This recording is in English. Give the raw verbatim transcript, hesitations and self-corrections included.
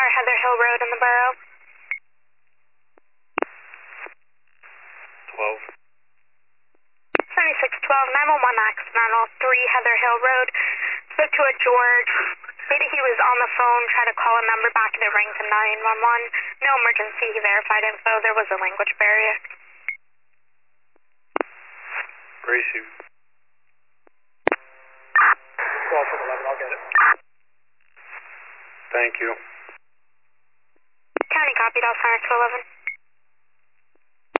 or Heather Hill Road in the borough. twelve. seventy-six twelve, nine one one accidental, three Heather Hill Road. Spoke to a George. Stated he was on the phone, tried to call a number back and it rang to nine one one. No emergency, he verified info. There was a language barrier. Brace you. twelve from eleven, I'll get it. Thank you. County copied, I'll sign it to eleven.